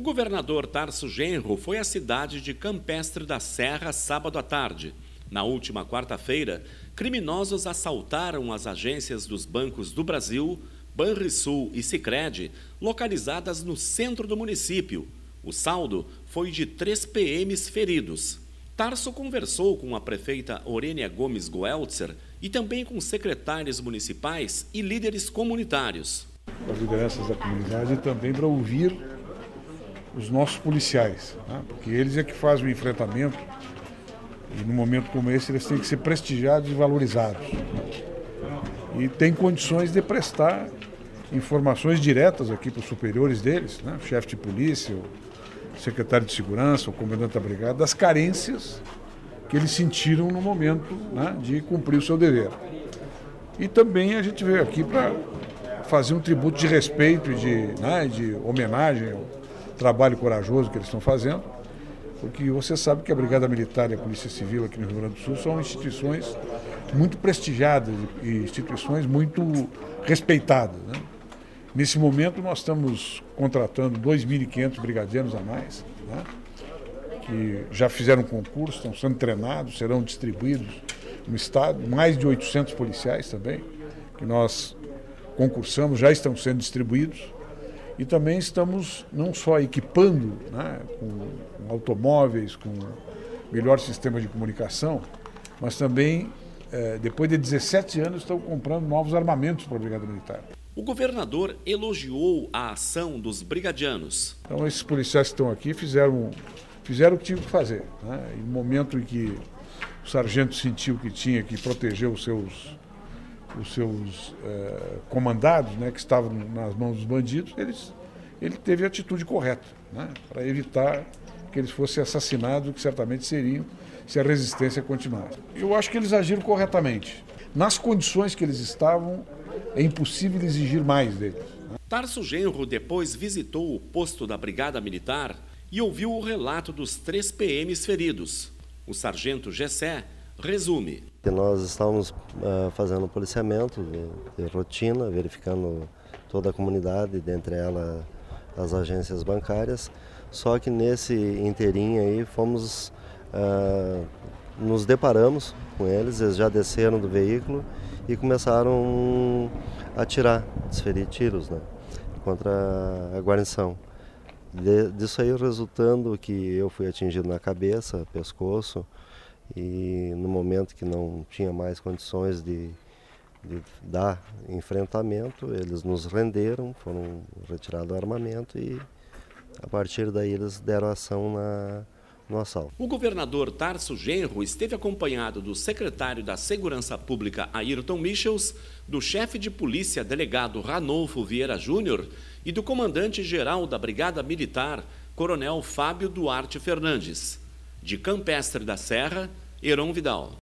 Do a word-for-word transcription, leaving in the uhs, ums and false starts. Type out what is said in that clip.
governador Tarso Genro foi à cidade de Campestre da Serra sábado à tarde. Na última quarta-feira, criminosos assaltaram as agências dos bancos do Brasil, Banrisul e Sicredi, localizadas no centro do município. O saldo foi de três P Ms feridos. Tarso conversou com a prefeita Orênia Gomes Goeltzer e também com secretários municipais e líderes comunitários. As lideranças da comunidade e também para ouvir os nossos policiais, né? Porque eles é que fazem o enfrentamento e num momento como esse eles têm que ser prestigiados e valorizados, né? E tem condições de prestar informações diretas aqui para os superiores deles, né? O chefe de polícia, o secretário de segurança, o comandante da brigada, das carências que eles sentiram no momento, né, de cumprir o seu dever. E também a gente veio aqui para fazer um tributo de respeito e de, né, de homenagem ao trabalho corajoso que eles estão fazendo, porque você sabe que a Brigada Militar e a Polícia Civil aqui no Rio Grande do Sul são instituições muito prestigiadas e instituições muito respeitadas, né? Nesse momento nós estamos contratando dois mil e quinhentos brigadeiros a mais, né, que já fizeram concurso, estão sendo treinados, serão distribuídos no estado, mais de oitocentos policiais também, que nós concursamos, já estão sendo distribuídos, e também estamos não só equipando, né, com automóveis, com melhor sistema de comunicação, mas também, eh, depois de dezessete anos, estão comprando novos armamentos para a Brigada Militar. O governador elogiou a ação dos brigadianos. Então, esses policiais que estão aqui fizeram, fizeram o que tinham que fazer, né? E no momento em que o sargento sentiu que tinha que proteger os seus, os seus eh, comandados, né, que estavam nas mãos dos bandidos, eles, ele teve a atitude correta, né, para evitar que eles fossem assassinados, que certamente seriam, se a resistência continuasse. Eu acho que eles agiram corretamente. Nas condições que eles estavam, é impossível exigir mais deles. Tarso Genro depois visitou o posto da Brigada Militar e ouviu o relato dos três P Ms feridos. O sargento Gessé resume. Nós estávamos uh, fazendo policiamento de, de rotina, verificando toda a comunidade, dentre elas as agências bancárias, só que nesse inteirinho aí fomos, uh, nos deparamos com eles, eles já desceram do veículo e começaram a atirar, desferir tiros, né, contra a guarnição. De, disso aí resultando que eu fui atingido na cabeça, pescoço, e no momento que não tinha mais condições de, de dar enfrentamento, eles nos renderam, foram retirados o armamento e a partir daí eles deram ação na no assalto. O governador Tarso Genro esteve acompanhado do secretário da Segurança Pública Ayrton Michels, do chefe de polícia delegado Ranolfo Vieira Júnior e do comandante-geral da Brigada Militar, coronel Fábio Duarte Fernandes. De Campestre da Serra, Heron Vidal.